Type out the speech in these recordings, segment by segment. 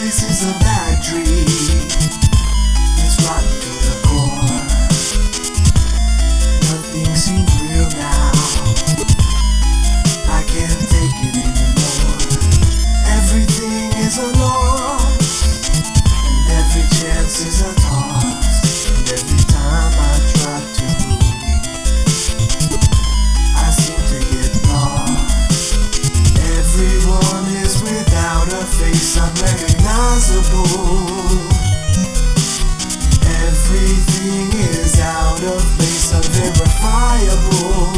This is a bad dream. It's rotten to the core. Nothing seems real now. I can't take it anymore. Everything is a loss, and every chance is a toss. And every time I try to move, I seem to get lost. Everyone is without a face unrecognizable. Everything is out of place, unverifiable.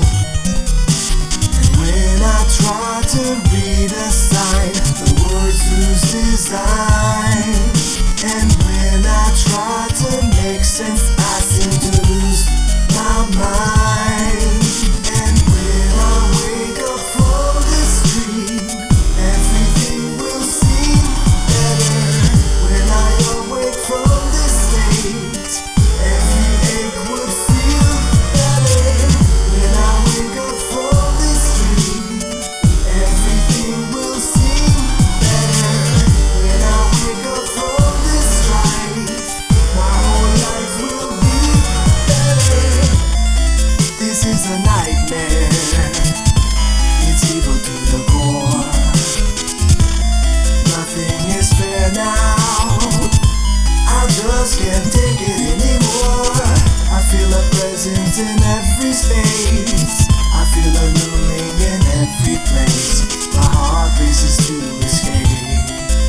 And when I try to read a sign, the words lose design. And when I try to make sense, I seem to lose my mind. And when I wake up from this dream, everything will seem better. When I awake from this state, every ache would feel better. When I wake up from this dream, everything will seem better. When I wake up from this strife, my whole life will be better. This is a nightmare. It's evil to the core. Nothing is fair now. I just can't take it anymore. I feel a presence in every space. I feel a looming in every place. My heart races to escape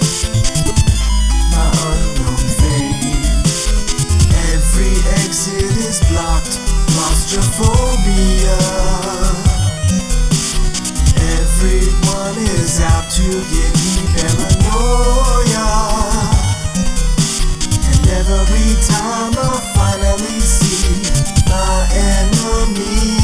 my unknown fate. Every exit is blocked. Claustrophobia. Everyone is out to give me paranoia. And every time I finally see my enemy,